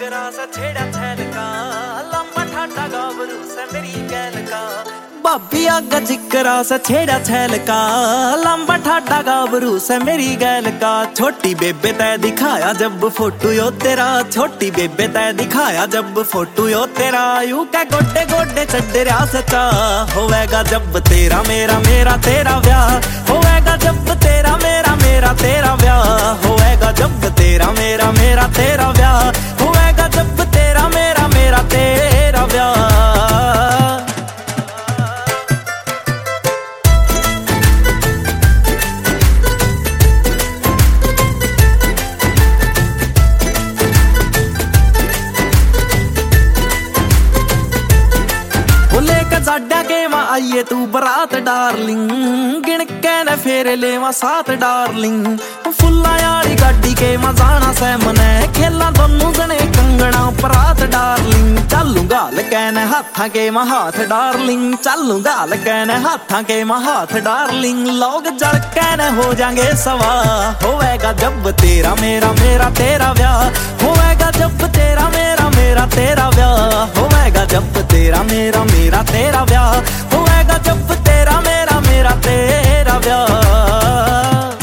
जिकरा सा छेड़ा छैल का, लंबा ठाटा गाभरू से मेरी गैल का। भाभी आगा जिकरा सा छेड़ा छैल का, लंबा ठाटा गाभरू से मेरी गैल का। छोटी बेबे तै दिखाया जब फोटो यो तेरा, छोटी बेबे तै दिखाया जब फोटो यो तेरा। यूं क्या गोडे गोडे चढ़ रहा सचा, होवेगा जब तेरा मेरा मेरा तेरा ब्याह। होवेगा जब तेरा मेरा मेरा तेरा ब्याह। होवेगा जब तेरा मेरा मेरा तेरा ब्याह। होवेगा जब तेरा मेरा मेरा तेरा ब्याह। साड्या के मां आइए तू बरात डार्लिंग, गिण के न फेरे ले मां साथ डार्लिंग। फुल्ला यारी गाड़ी के मां जाना से मने, खेला दोनों जने कंगना परात डार्लिंग। चलूंगा लकैन हाथा के मां हाथ डार्लिंग, चलूंगा लकैन हाथा के मां हाथ डार्लिंग। लोग जड़ के न हो जाएंगे सवा, होवेगा जब तेरा मेरा मेरा तेरा ब्याह। होवेगा जब तेरा मेरा मेरा तेरा ब्याह। होवेगा जब तेरा मेरा मेरा तेरा ब्याह। होवेगा जब तेरा मेरा मेरा तेरा ब्याह।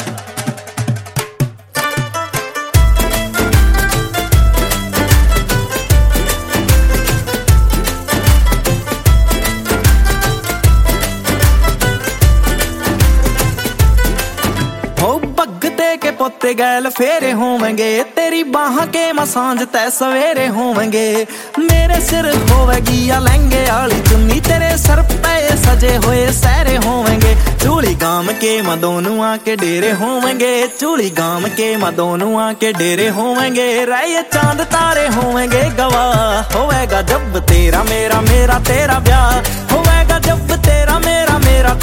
के पोते गैल फेरे होवेंगे, तेरी बाह के मसांज तै सवेरे होवेंगे। मेरे सिर होवेगी या लहंगे आली चुन्नी, तेरे सर पे सजे हुए सहरे होवेंगे। चूड़ी गाम के मां दोनों आके डेरे होवेंगे, चूड़ी गाम के मां दोनों आके डेरे होवेंगे। राय चांद तारे होवेंगे गवाह, होवेगा जब तेरा मेरा मेरा तेरा ब्याह। होवेगा जब तेरा मेरा मेरा